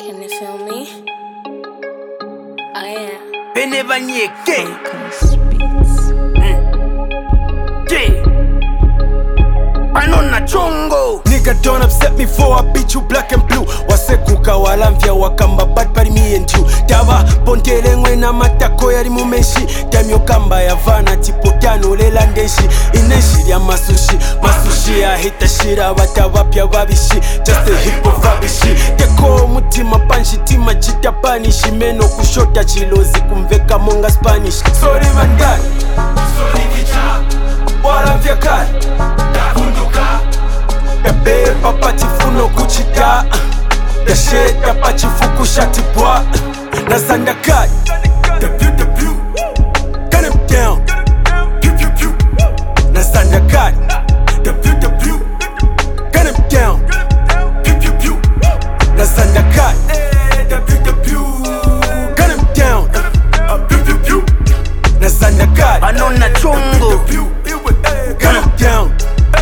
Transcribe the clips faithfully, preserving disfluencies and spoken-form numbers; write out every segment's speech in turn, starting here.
Can you feel me? I am. Whenever you get Beats. J Panona chongo. Nigga, don't upset me for I beat you black and blue. Wasekuka walamvya wakamba bad by me and you. Dava pontele ngwena matako yari mumeshi. Damyo kamba ya vana tipo tano lela ndeshi. Ineshi ya masushi. Masushi ya hita shira watawapya wabishi. Just a hip hop wabishi. Teko mutima panshi tima chita panishi. Meno kushota chilozi kumveka monga Spanish. Sorry vandani, sorry kicha. Walamvya kari Ebe papa chifuno kuchita Yasheta pa chifuku shati bwa Nazanda kai Debu debu Gun him down Pew pew pew Nazanda kai Debu debu Gun him down Pew pew pew Nazanda kai Debu debu Gun him down Pew pew pew Nazanda kai Panona chongo. Gun him down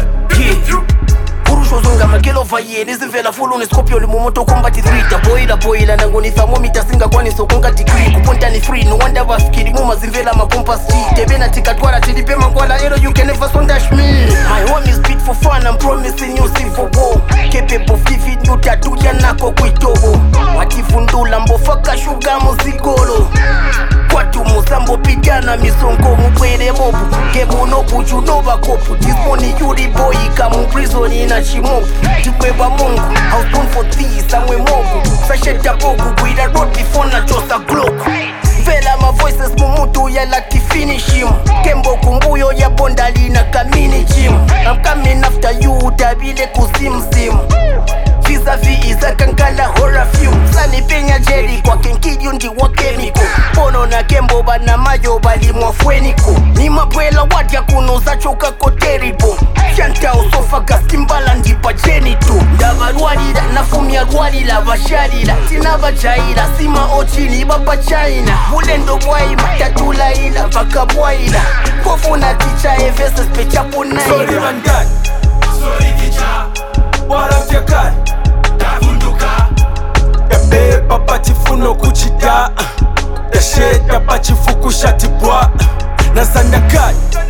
Zonga makelo faye nizimvela full ni scorpio limumoto combat three boila boila nangoni thermometer singa kwani sokonga degree kuponta ni free no wonder wafikiri muma zimvela makompa street tebena tikatwara tilipema kwala ero you can never sondash me. My home is beat for fun, I'm promising you see for war. Capable of giving you tattoo ya nako kuitobo watifundula mbofaka shuga muzigolo kwatu musambo pigana misongo mupwere mobu kebuno bujuno bakopu dismoni yuri boy kamu prison ina chimobu tikweba mungu I was born for this samwe mogu sasheta bogu with a road before na chosa glock vela my voices mumutu ya laki finish him kembo kumbuyo ya bondali na kamini gym I'm coming after you tabile kusimsim vis-a-vis isa kankala horror film sani penya jeri kwa kenkiju ndi wa chemical pono na kembo bana mayo bali mwafweniko ni mabwela wadya kunuza choka ko terrible shanta usofaga stimbala ndipa jenito ndava rwalila nafumya rwalila vashalila tina vajaila sima ochini bapa china bulendo bwaima tatulaila mpaka bwaila kofuna ticha evese spechapo naila. Sorry vandani, sorry kicha Walamvya kari Ebe papa chifuno kuchita Yasheta pa chifuku shati bwa Nazanda kai